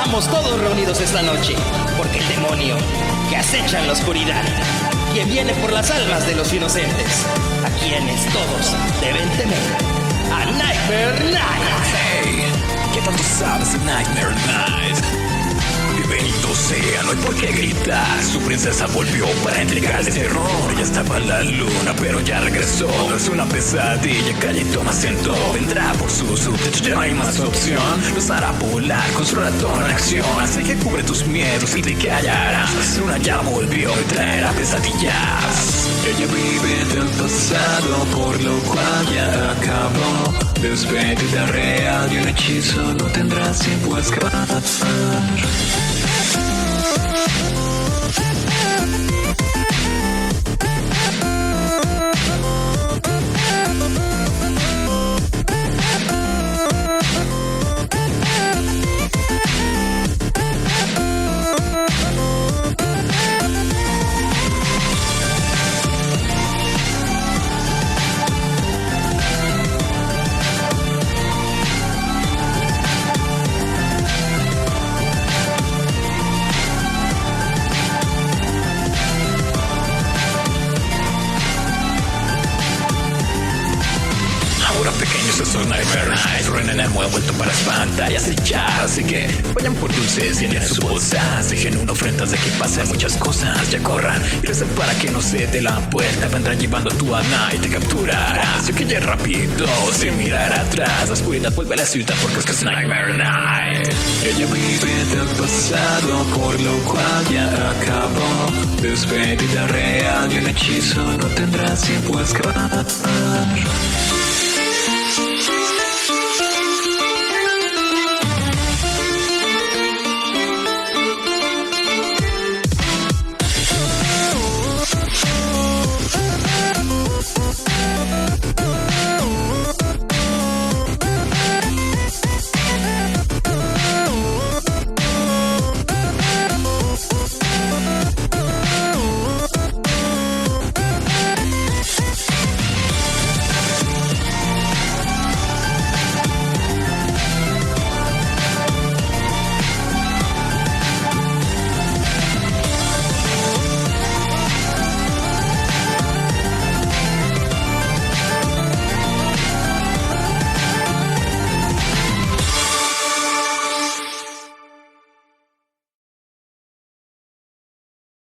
Estamos todos reunidos esta noche, porque el demonio que acecha en la oscuridad, quien viene por las almas de los inocentes, a quienes todos deben temer, a Nightmare Night. Hey, ¿qué tanto sabes de Nightmare Night? Bienvenido sea, no hay por qué gritar. Su princesa volvió para entregarle terror. Ya estaba en la luna, pero ya regresó. No es una pesadilla, calle y toma asiento. Vendrá por su techo, ya no hay más opción. Los hará volar con su ratón en acción. Así que cubre tus miedos y te callarás. La luna ya volvió y traerá pesadillas. Ella vive del pasado, por lo cual ya acabó. Despedida real y un hechizo no tendrás tiempo a escapar. Pequeños, eso es Nightmare Night. Ruenan el mundo vuelto para espantar y acechar. Así que vayan por dulces y llenen sus bolsas. Dejen una ofrenda de que pasen muchas cosas. Ya corran y recen para que no se dé la puerta. Vendrán llevando tu Ana y te capturarás. Así que ya rápido, sin mirar atrás. La oscuridad vuelve a la ciudad porque es que es Nightmare Night. Ella vive del pasado, por lo cual ya acabó. Despedida real y un hechizo no tendrás tiempo a escapar.